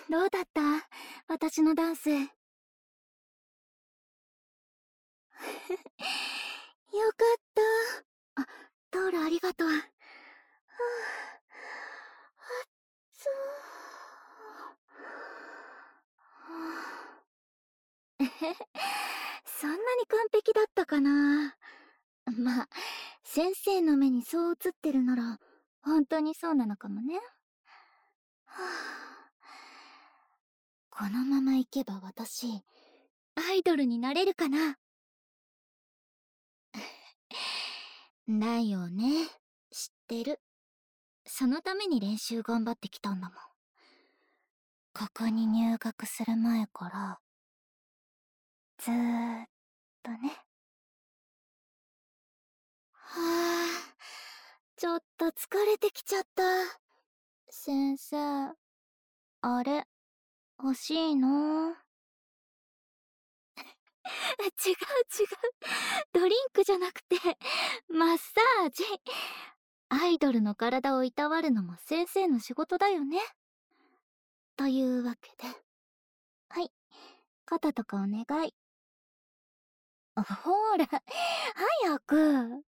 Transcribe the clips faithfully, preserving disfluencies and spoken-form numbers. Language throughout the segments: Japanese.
どうだった？私のダンス。よかった。あ、タオルありがとう。はぁ、あっつー。はぁそんなに完璧だったかな。まあ、先生の目にそう映ってるなら、本当にそうなのかもね。はぁ、このままいけば私、アイドルになれるかな。だよね。知ってる。そのために練習頑張ってきたんだもん。ここに入学する前から、ずーっとね。はぁ、ちょっと疲れてきちゃった。先生、あれ、欲しいの？違う違う。ドリンクじゃなくて、マッサージ。アイドルの体をいたわるのも先生の仕事だよね。というわけで。はい。肩とかお願い。ほーら、早く。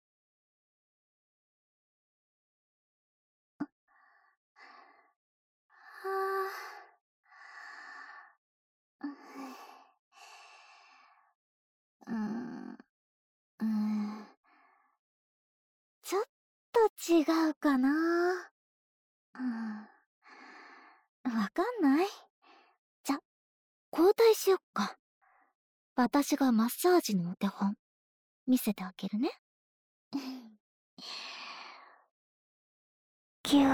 はぁ。うーん。うーん。ちょっと違うかな。うん。わかんない？じゃ、交代しよっか。私がマッサージのお手本、見せてあげるね。ぎゅ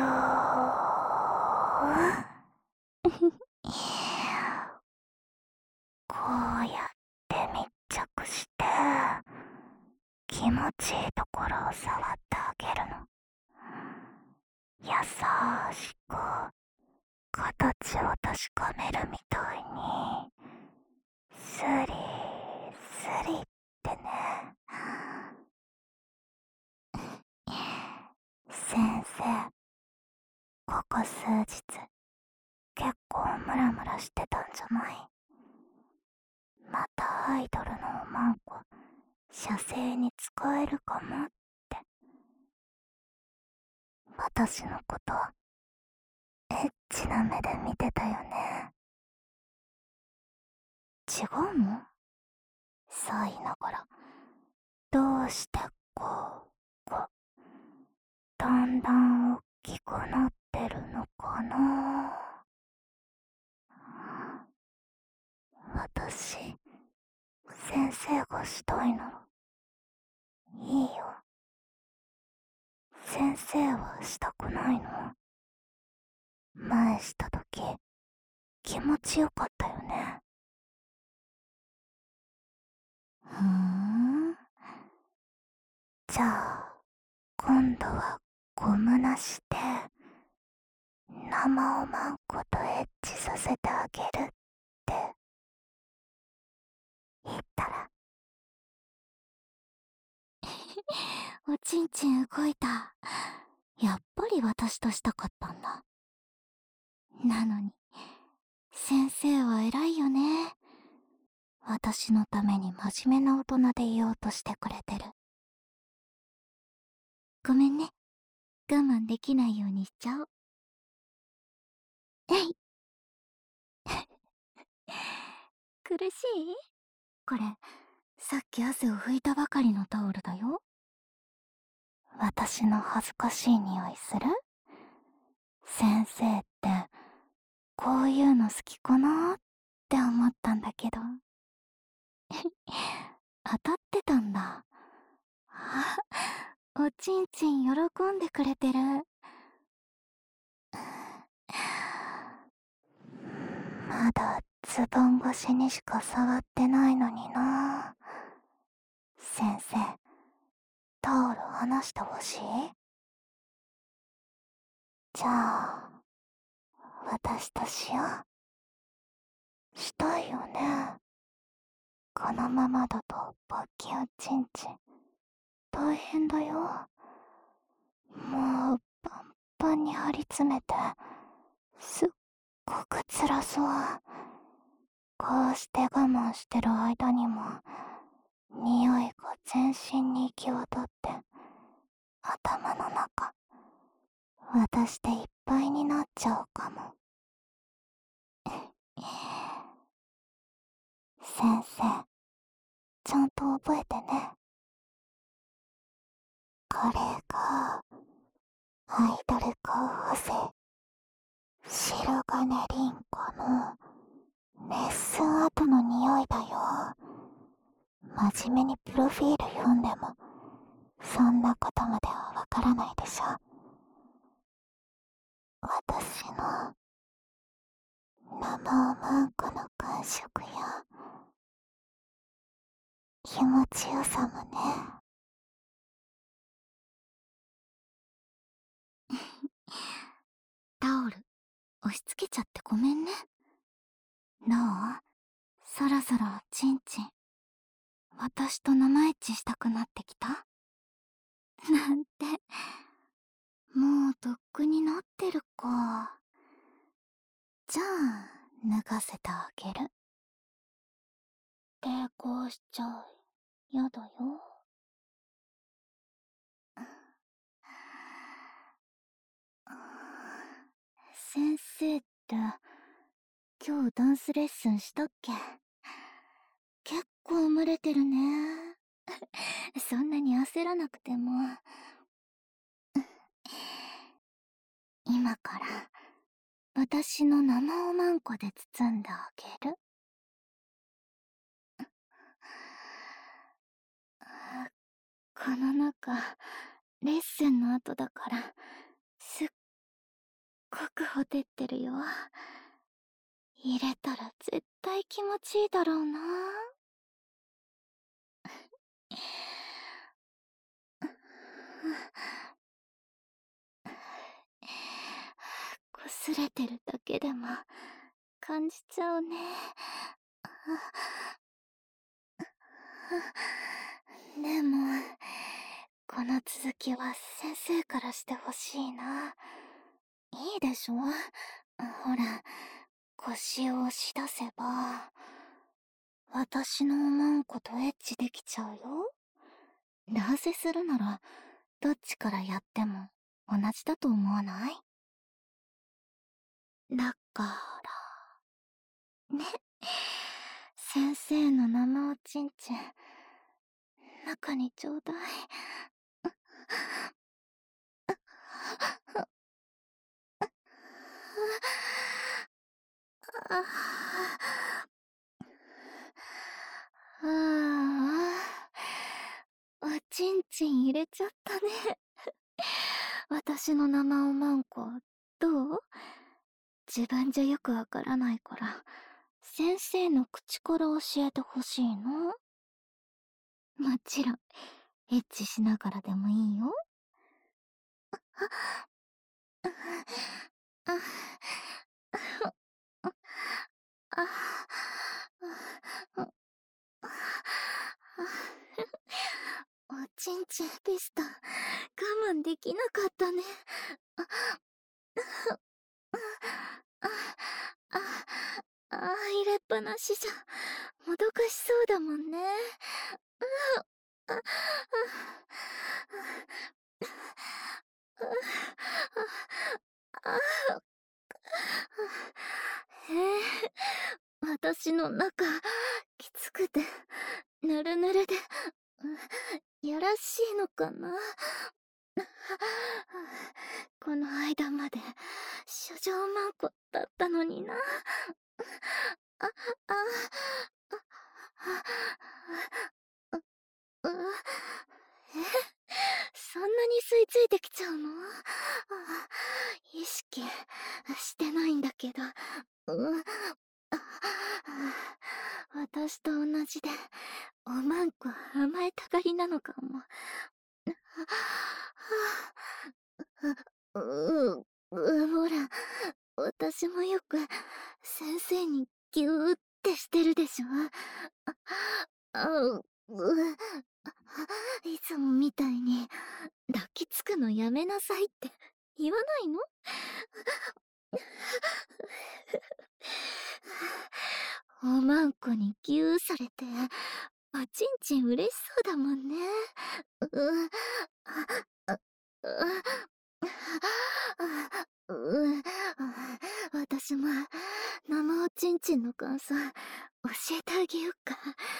ー。こうやって密着して、気持ちいいところを触ってあげるの。優しく、形を確かめるみたいに、スリスリってね。先生、ここ数日、結構ムラムラしてたんじゃない？またアイドルのおまんこ、射精に使えるかもって。私のこと、エッチな目で見てたよね。違うの？そう言いながら、どうしてこう、こう、だんだん大きくなってるのかな。私、先生がしたいなら、いいよ。先生はしたくないの？前したとき、気持ちよかったよね。ふーん。じゃあ、今度はゴムなしで、生おまんことエッチさせてあげるって言ったら。おちんちん動いた。やっぱり私としたかったんだ。なのに、先生は偉いよね。私のために真面目な大人でいようとしてくれてる。ごめんね。我慢できないようにしちゃおう。えい。苦しい？これ、さっき汗を拭いたばかりのタオルだよ。私の恥ずかしい匂いする？先生って、こういうの好きかなって思ったんだけど。当たってたんだ。あ、おちんちん喜んでくれてる。まだズボン越しにしか触ってないのにな。先生、タオル離してほしい？じゃあ、私としよう。したいよね。このままだとバッキンチンチン大変だよ。もうパンパンに張り詰めて、すっごく辛そう。こうして我慢してる間にも匂いが全身に行き渡って頭の中私でいっぱいになっちゃうかも。先生、ちゃんと覚えてね。これがアイドル候補生白金凛子のレッスン後の匂いだよ。真面目にプロフィール読んでもそんなことまではわからないでしょ。私の生おまんこの感触や気持ちよさもね。タオル押し付けちゃってごめんね。どう？そろそろチンチン私と生エッチしたくなってきた？なんて、もうとっくになってるか。じゃあ脱がせてあげる。抵抗しちゃう。やだよ。先生って今日ダンスレッスンしたっけ？結構蒸れてるね。そんなに焦らなくても。今から私の生おまんこで包んであげる。この中レッスンの後だからすっごくほてってるよ。入れたら絶対気持ちいいだろうな。こすれてるだけでも感じちゃうね。でもこの続きは先生からしてほしいな。いいでしょ？ほら、腰を押し出せば私のおまんことエッチできちゃうよ。男性するならどっちからやっても同じだと思わない？だからね、先生の生おちんちん中にちょうだい。ああ、おちんちん入れちゃったね。私の生おまんこどう？自分じゃよくわからないから先生の口から教えてほしいの？もちろんエッチしながらでもいいよ。おちんちんピストン我慢できなかったね。あああ入れっぱなしじゃもどかしそうだもんね。ああへえ、私の中きつくてぬるぬるでやらしいのかな。この間まで処女マンコだったのにな。あ、あ、あ、う、え、そんなに吸い付いてきちゃうの？意識してないんだけど。うん、私と同じでおまんこ甘えたがりなのかも。う、う、ほら、私もよく先生にギューってしてるでしょ。あ、う、いつもみたいに抱きつくのやめなさいって言わないの？ おまんこにギューされておちんちん嬉しそうだもんね。ううあうう私も生おちんちんの感想教えてあげようか。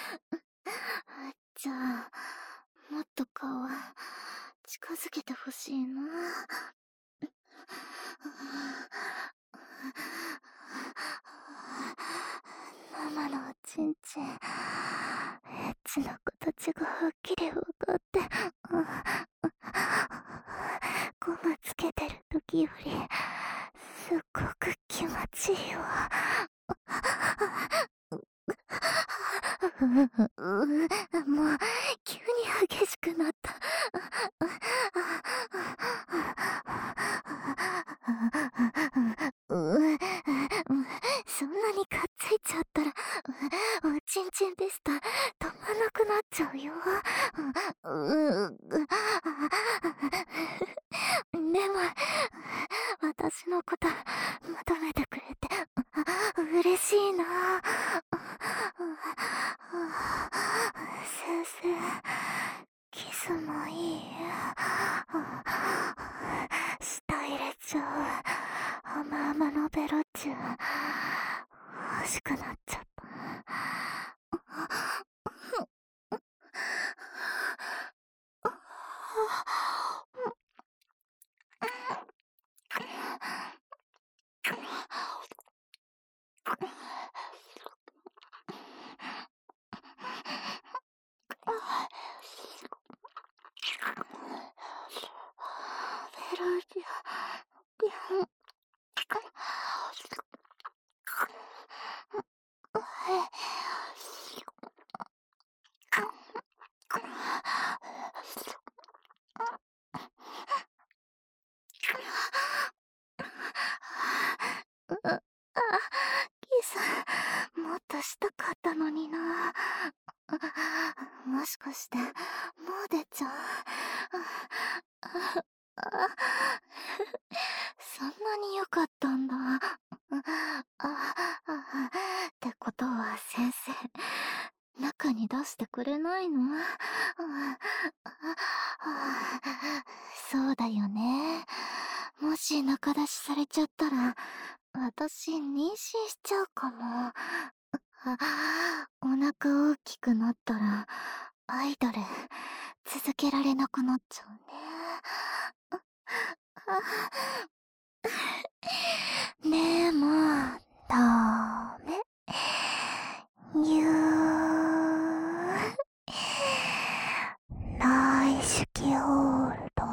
じゃあもっと顔近づけてほしいな。ママのおちんちんエッチな形がはっきり分かってゴムつけてる時よりすっごく気持ちいいわ。もう急に激しくなった。そんなにかっついちゃったらおちんちんベスタ止まなくなっちゃうよ。でも私のこと求めてくれて嬉しいな。先生キスもいい。舌入れちゃう。甘々のベロチュー欲しくなっちゃった。ベロチューキスもっとしたかったのにな。もしかしてもう出ちゃう。そんなに良かったんだ。ってことは先生中に出してくれないの？そうだよね。もし中出しされちゃったら私妊娠しちゃうかも。お腹大きくなったらアイドル続けられなくなっちゃうね。ねえもうダメ。ぎゅー内視鏡ホールド。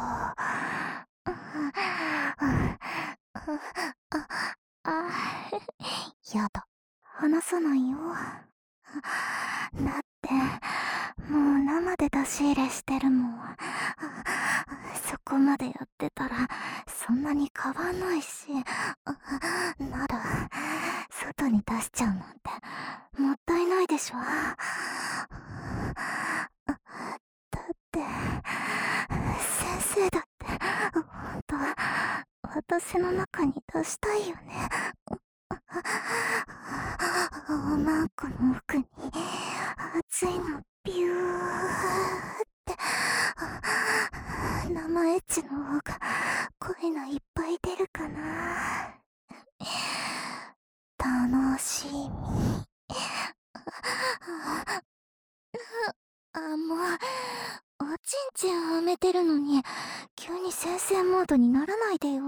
やだ離さないよ。だってもう生で出し入れしてるもん。そこまでやってたらそんなに変わんないし、なら外に出しちゃうなんてもったいないでしょ。だって先生だって本当は私の中に出したいよね。おまんこの奥に熱いのビューって生エッチの方が濃いのいっぱい出るかな。楽しみ。あ、もうおちんちんはめてるのに急に先生モードにならないでよ。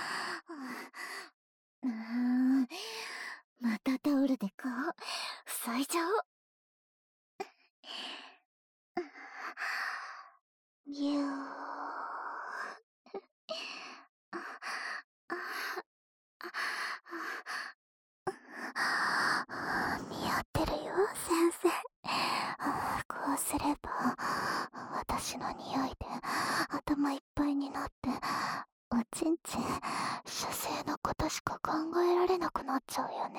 うーん、またタオルで顔塞いじゃおう。ビュー似合ってるよ先生。こうすれば私の匂いで頭いっぱいになっておちんちん射精のことしか考えられなくなっちゃうよね。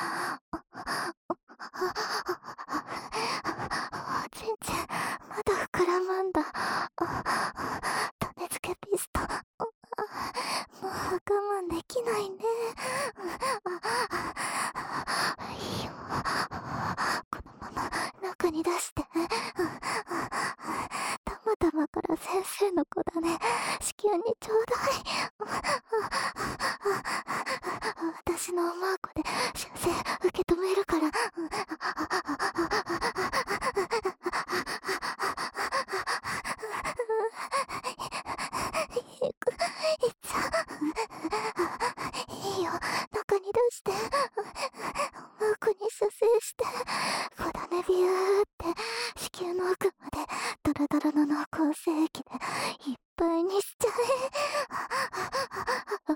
おちんちんまだ膨らむんだ。種付けピストンもう我慢できないね。いいよ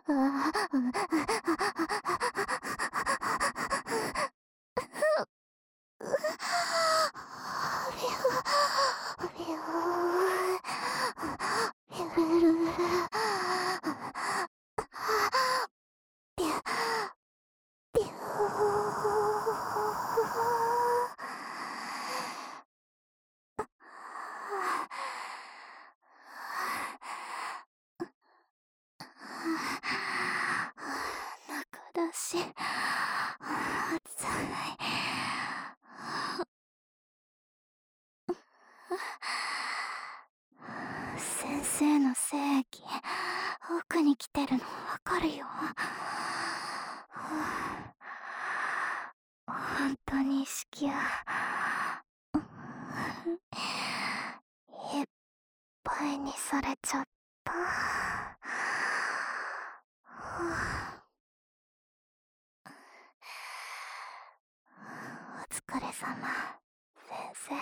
中だし暑い。先生の精液奥に来てるのわかるよ。本当に意識やいっぱいにされちゃった。お疲れ様、先生。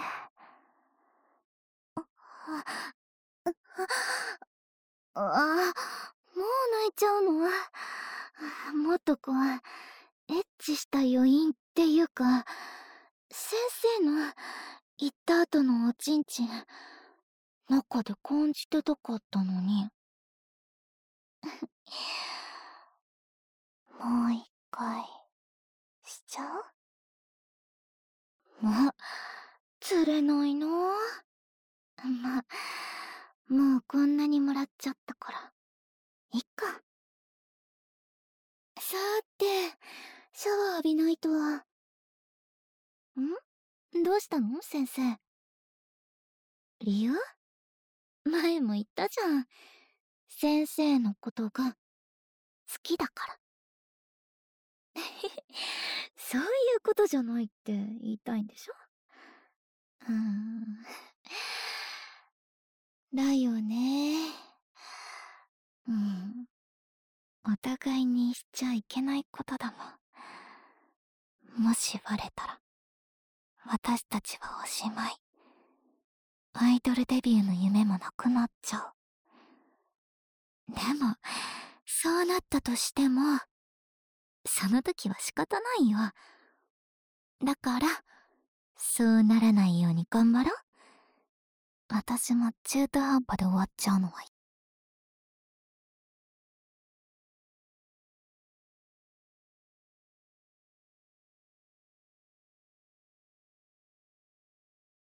ああ、もう泣いちゃうの？もっとこうエッチした余韻っていうか、先生の行った後のおちんちん中で感じてたかったのに。もう一回しちゃう？もう釣れないな。ま、もうこんなにもらっちゃったからいっか。さーて、シャワー浴びないと。ん？どうしたの先生？理由？前も言ったじゃん。先生のことが好きだから。そういうことじゃないって言いたいんでしょ？うーん。だよね。うん。お互いにしちゃいけないことだもん。もしバレたら私たちはおしまい。アイドルデビューの夢もなくなっちゃう。でもそうなったとしてもその時は仕方ないよ。だからそうならないように頑張ろう。私も中途半端で終わっちゃうのは